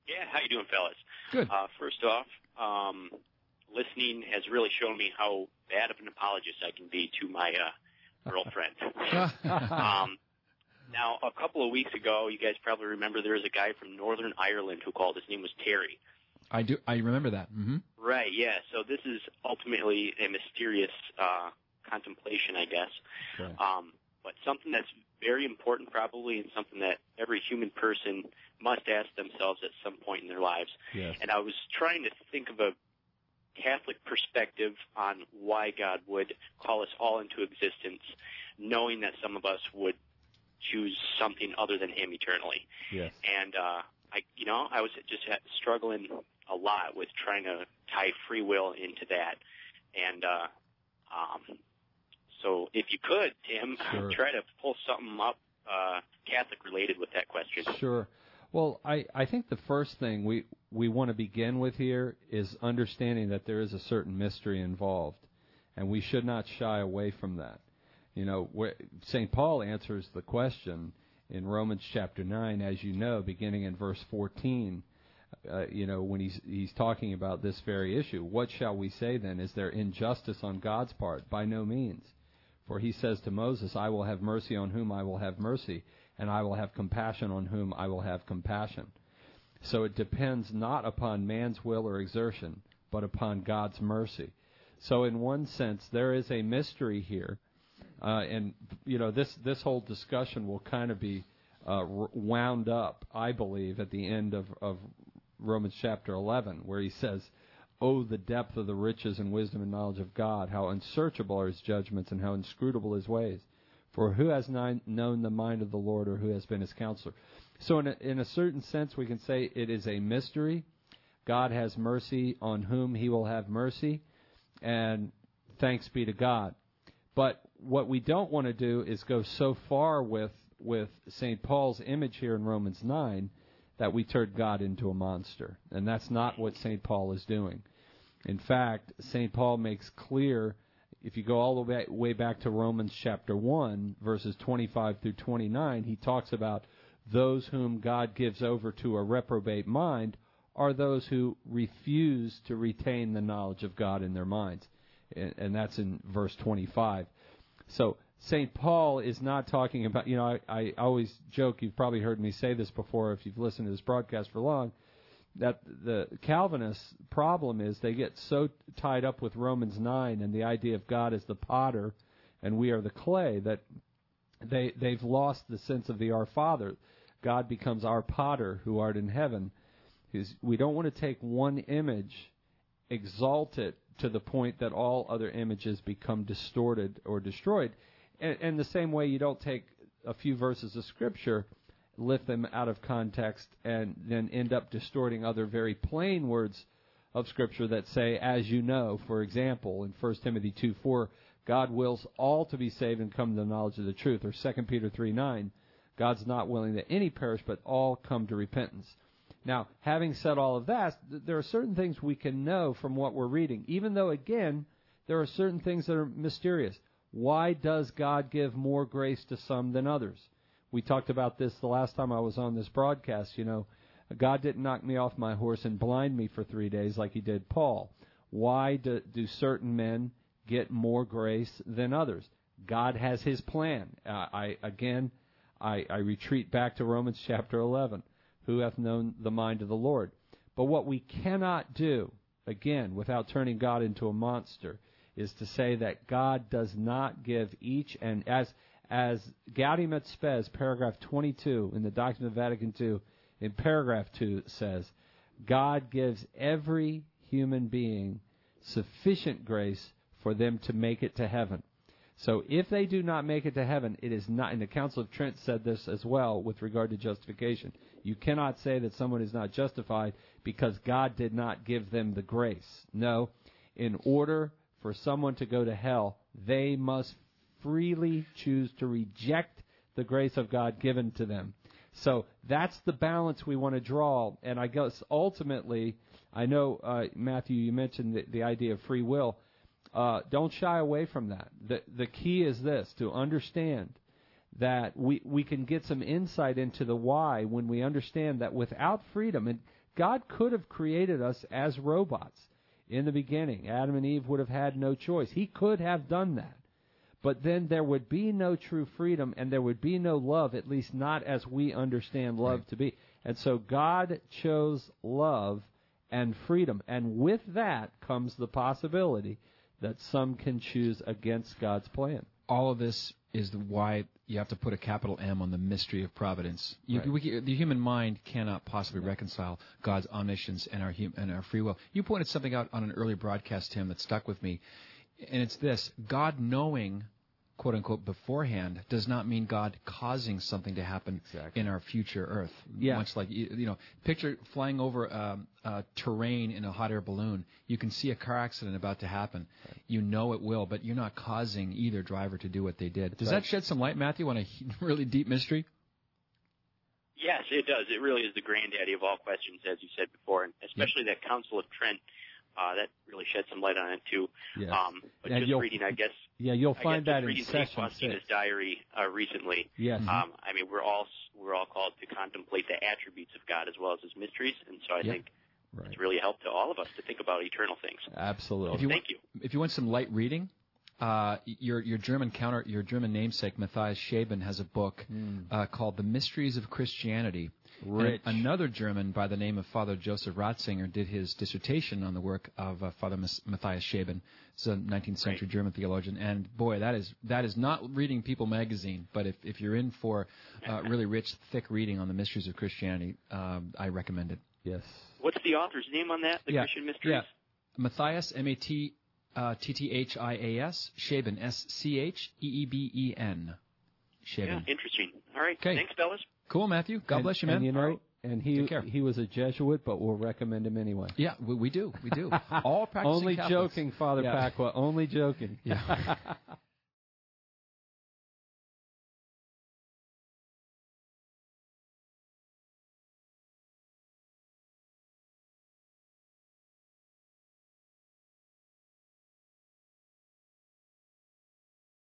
Yeah, how you doing, fellas? Good. First off, listening has really shown me how bad of an apologist I can be to my girlfriend. Now, a couple of weeks ago, you guys probably remember there was a guy from Northern Ireland who called. His name was Terry. I do. I remember that. Mm-hmm. Right, yeah. So this is ultimately a mysterious contemplation, I guess. Okay. But something that's very important probably, and something that every human person must ask themselves at some point in their lives. Yes. And I was trying to think of a Catholic perspective on why God would call us all into existence, knowing that some of us would choose something other than Him eternally. Yes. And I was just struggling a lot with trying to tie free will into that. And so if you could, Tim, Sure. try to pull something up Catholic related with that question. Sure. Well, I think the first thing we want to begin with here is understanding that there is a certain mystery involved, and we should not shy away from that. You know, St. Paul answers the question in Romans chapter 9, as you know, beginning in verse 14, when he's talking about this very issue. What shall we say then? Is there injustice on God's part? By no means. For he says to Moses, I will have mercy on whom I will have mercy, and I will have compassion on whom I will have compassion. So it depends not upon man's will or exertion, but upon God's mercy. So in one sense, there is a mystery here. And this whole discussion will kind of be wound up, I believe, at the end of Romans chapter 11, where he says, "Oh, the depth of the riches and wisdom and knowledge of God! How unsearchable are His judgments and how inscrutable His ways! For who has known the mind of the Lord, or who has been His counselor?" So in a certain sense, we can say it is a mystery. God has mercy on whom He will have mercy, and thanks be to God. But what we don't want to do is go so far with St. Paul's image here in Romans 9 that we turn God into a monster. And that's not what St. Paul is doing. In fact, St. Paul makes clear, if you go all the way back to Romans chapter 1, verses 25 through 29, he talks about those whom God gives over to a reprobate mind are those who refuse to retain the knowledge of God in their minds. And that's in verse 25. So St. Paul is not talking about, I always joke, you've probably heard me say this before if you've listened to this broadcast for long, that the Calvinists' problem is they get so tied up with Romans 9 and the idea of God as the potter and we are the clay that they've lost the sense of the Our Father. God becomes our potter who art in heaven. We don't want to take one image, exalt it to the point that all other images become distorted or destroyed. And the same way you don't take a few verses of Scripture, lift them out of context, and then end up distorting other very plain words of Scripture that say, as you know, for example, in 1 Timothy 2:4, God wills all to be saved and come to the knowledge of the truth. Or 2 Peter 3:9, God's not willing that any perish, but all come to repentance. Now, having said all of that, there are certain things we can know from what we're reading, even though, again, there are certain things that are mysterious. Why does God give more grace to some than others? We talked about this the last time I was on this broadcast. God didn't knock me off my horse and blind me for 3 days like He did Paul. Why do certain men get more grace than others? God has His plan. I retreat back to Romans chapter 11. Who hath known the mind of the Lord? But what we cannot do, again, without turning God into a monster, is to say that God does not give each, and as Gaudium et Spes, paragraph 22 in the Doctrine of Vatican II, in paragraph 2 says, God gives every human being sufficient grace for them to make it to heaven. So if they do not make it to heaven, it is not, and the Council of Trent said this as well with regard to justification. You cannot say that someone is not justified because God did not give them the grace. No, in order for someone to go to hell, they must freely choose to reject the grace of God given to them. So that's the balance we want to draw, and I guess ultimately, I know, Matthew, you mentioned the idea of free will. Don't shy away from that. The key is this, to understand that we can get some insight into the why when we understand that without freedom, and God could have created us as robots in the beginning. Adam and Eve would have had no choice. He could have done that. But then there would be no true freedom, and there would be no love, at least not as we understand love to be. And so God chose love and freedom. And with that comes the possibility that some can choose against God's plan. All of this is why you have to put a capital M on the mystery of providence. Right. The human mind cannot possibly reconcile God's omniscience and our free will. You pointed something out on an earlier broadcast, Tim, that stuck with me, and it's this: God knowing, quote unquote, beforehand does not mean God causing something to happen in our future Earth. Yeah. Much like, picture flying over terrain in a hot air balloon. You can see a car accident about to happen. Right. You know it will, but you're not causing either driver to do what they did. Does that shed some light, Matthew, on a really deep mystery? Yes, it does. It really is the granddaddy of all questions, as you said before, and especially that Council of Trent. That really shed some light on it too. Yeah. But just reading, I guess. Yeah, you'll find that in St. Faustina's diary recently. Yes. I mean, we're all called to contemplate the attributes of God as well as His mysteries, and so I think it's really helped to all of us to think about eternal things. Absolutely. Thank you. If you want some light reading, your German namesake Matthias Shaben has a book called The Mysteries of Christianity. Rich. And another German by the name of Father Joseph Ratzinger did his dissertation on the work of Father Matthias Shaben. He's a 19th century German theologian. And boy, that is not reading People magazine, but if you're in for really rich, thick reading on the mysteries of Christianity, I recommend it. Yes. What's the author's name on that? The Christian Mysteries? Yeah. Matthias, Matthias, Shaben, Scheeben. Shaben. Yeah, interesting. All right. Okay. Thanks, fellas. Cool, Matthew. God bless you, man. And he was a Jesuit, but we'll recommend him anyway. Yeah, we do. All practicing Only Catholics. joking, Father Pacwa. Only joking. Yeah.